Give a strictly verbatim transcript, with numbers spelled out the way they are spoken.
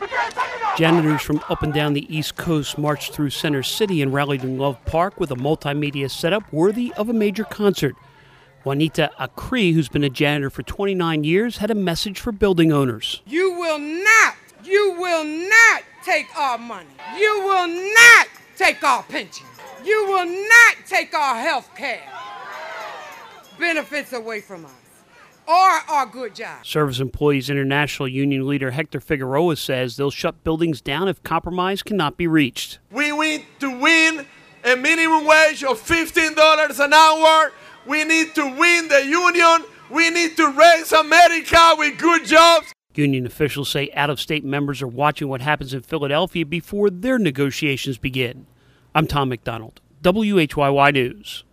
Janitors from up and down the East Coast marched through Center City and rallied in Love Park with a multimedia setup worthy of a major concert. Juanita Acri, who's been a janitor for twenty-nine years, had a message for building owners. You will not, you will not take our money. You will not take our pensions. You will not take our health care benefits away from us or our good jobs. Service Employees International Union leader Hector Figueroa says they'll shut buildings down if compromise cannot be reached. We need to win a minimum wage of fifteen dollars an hour. We need to win the union. We need to raise America with good jobs. Union officials say out-of-state members are watching what happens in Philadelphia before their negotiations begin. I'm Tom McDonald, W H Y Y News.